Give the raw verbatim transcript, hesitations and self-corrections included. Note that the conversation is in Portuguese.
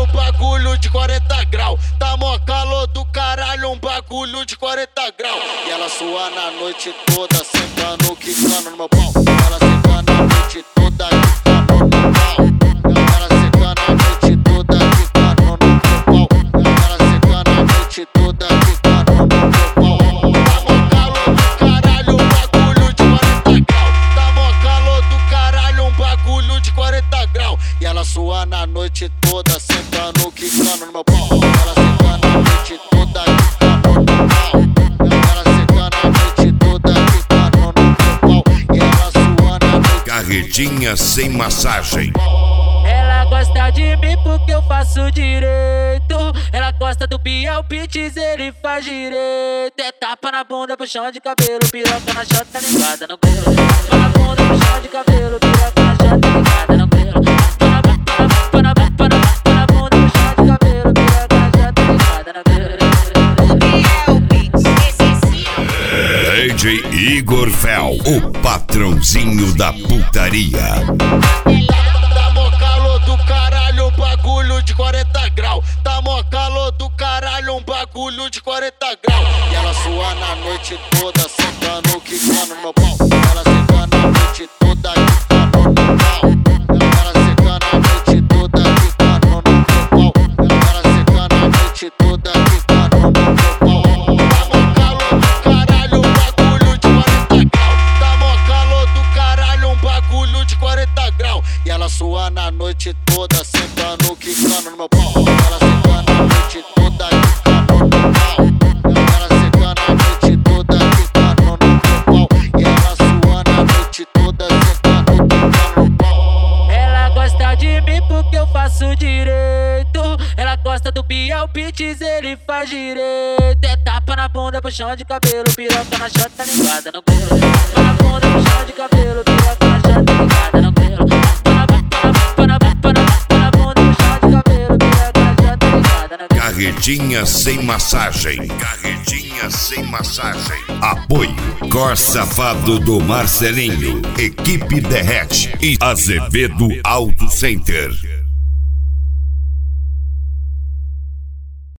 caralho, bagulho de quarenta graus. Tá mó calor do caralho, um bagulho de quarenta graus. E ela sua na noite toda, sentando, quicando no meu pau. Ela secando a noite toda, quicando no meu pau. Ela secando a noite toda, quicando no meu pau. Ela secando a noite toda, quicando no meu pau. Tá mó calor do caralho, um bagulho de quarenta graus. Tá mó calor do caralho, um bagulho de quarenta graus. E ela sua na noite toda, sentando, quicando no meu pau. Ela secando a noite toda, quicando no meu pau. Ela secando a noite toda, quicando no meu pau. E ela sua na noite. Carretinha sem massagem. Ela gosta de mim porque eu faço direito. Ela gosta do Biel Pitts, ele faz direito. É tapa na bunda, puxão de cabelo, piroca na chota ligada no pelo. Tapa na bunda, puxão de cabelo, piroca na chota ligada no pelo. Tapa na bunda, puxão de cabelo, piroca na chota ligada no pelo. Biel Pitts, excessivo. D J Igor Fel, o patrãozinho da putaria. Tá mó calor do caralho, um bagulho de quarenta graus. Tá mó calor do caralho, um bagulho de quarenta graus. E ela sua na noite toda, sentando, quicando no meu pau. Ela secando a noite toda, quicando no meu pau. Ela secando a noite toda, quicando no meu pau. Ela secando a noite toda, quicando no meu pau. Tá mó calor do caralho, um bagulho de quarenta graus. Tá mó calor do caralho, um bagulho de quarenta graus. E ela sua na noite toda, sentando, quicando no meu pau. Ela secando a noite toda, quicando no meu pau. Ela secando a noite toda, quicando no meu pau. E ela sua na noite toda, sentando, quicando no pau. Ela gosta de mim porque eu faço direito. Ela gosta do Biel Pitts, ele faz direito. É tapa na bunda, puxão de cabelo, piroca na chota ligada no pelo. Tapa na bunda, puxão de cabelo, piroca na chota ligada no pelo. Carretinha sem massagem. Carretinha sem massagem. Apoio Cor Safado do Marcelinho, Equipe Derrete e Azevedo Auto Center.